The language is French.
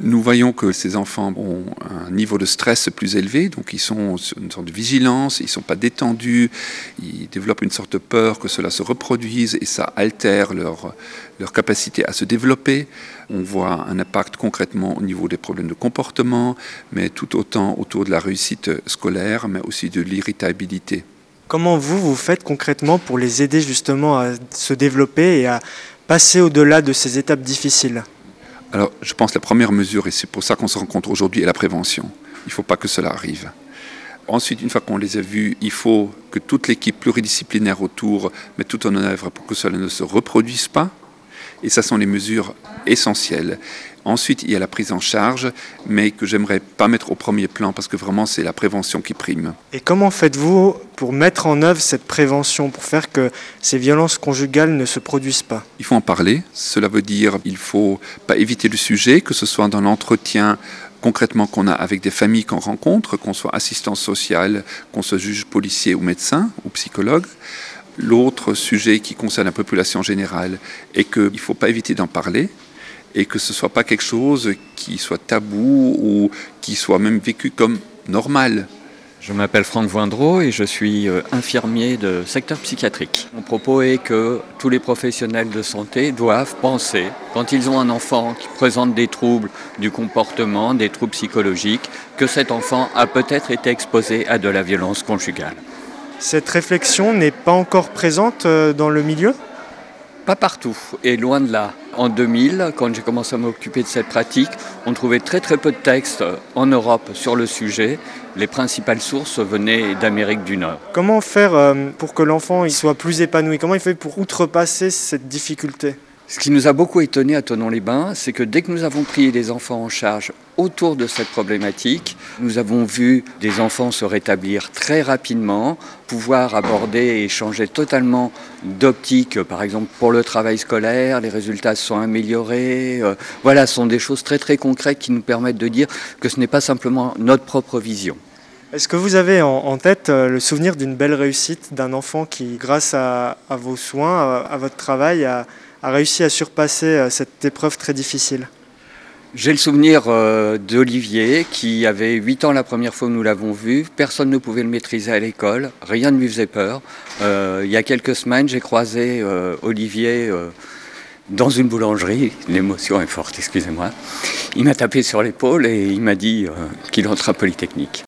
Nous voyons que ces enfants ont un niveau de stress plus élevé, donc ils sont sur une sorte de vigilance, ils ne sont pas détendus, ils développent une sorte de peur que cela se reproduise et ça altère leur capacité à se développer. On voit un impact concrètement au niveau des problèmes de comportement, mais tout autant autour de la réussite scolaire, mais aussi de l'irritabilité. Comment vous faites concrètement pour les aider justement à se développer et à passer au-delà de ces étapes difficiles ? Alors, je pense que la première mesure, et c'est pour ça qu'on se rencontre aujourd'hui, est la prévention. Il ne faut pas que cela arrive. Ensuite, une fois qu'on les a vus, il faut que toute l'équipe pluridisciplinaire autour mette tout en œuvre pour que cela ne se reproduise pas. Et ça sont les mesures essentielles. Ensuite, il y a la prise en charge, mais que j'aimerais pas mettre au premier plan parce que vraiment, c'est la prévention qui prime. Et comment faites-vous pour mettre en œuvre cette prévention, pour faire que ces violences conjugales ne se produisent pas ? Il faut en parler. Cela veut dire qu'il ne faut pas éviter le sujet, que ce soit dans l'entretien concrètement qu'on a avec des familles qu'on rencontre, qu'on soit assistant social, qu'on soit juge policier ou médecin ou psychologue. L'autre sujet qui concerne la population générale est qu'il ne faut pas éviter d'en parler et que ce ne soit pas quelque chose qui soit tabou ou qui soit même vécu comme normal. Je m'appelle Franck Voindreau et je suis infirmier de secteur psychiatrique. Mon propos est que tous les professionnels de santé doivent penser, quand ils ont un enfant qui présente des troubles du comportement, des troubles psychologiques, que cet enfant a peut-être été exposé à de la violence conjugale. Cette réflexion n'est pas encore présente dans le milieu ? Pas partout, et loin de là. En 2000, quand j'ai commencé à m'occuper de cette pratique, on trouvait très peu de textes en Europe sur le sujet. Les principales sources venaient d'Amérique du Nord. Comment faire pour que l'enfant soit plus épanoui ? Comment il fait pour outrepasser cette difficulté ? Ce qui nous a beaucoup étonné à Thonon-les-Bains, c'est que dès que nous avons pris les enfants en charge autour de cette problématique, nous avons vu des enfants se rétablir très rapidement, pouvoir aborder et changer totalement d'optique, par exemple pour le travail scolaire, les résultats se sont améliorés. Voilà, ce sont des choses très concrètes qui nous permettent de dire que ce n'est pas simplement notre propre vision. Est-ce que vous avez en tête le souvenir d'une belle réussite d'un enfant qui, grâce à vos soins, à votre travail, a réussi à surpasser cette épreuve très difficile ? J'ai le souvenir d'Olivier qui avait 8 ans la première fois que nous l'avons vu. Personne ne pouvait le maîtriser à l'école, rien ne lui faisait peur. Il y a quelques semaines, j'ai croisé Olivier dans une boulangerie. L'émotion est forte, excusez-moi. Il m'a tapé sur l'épaule et il m'a dit qu'il entre à Polytechnique.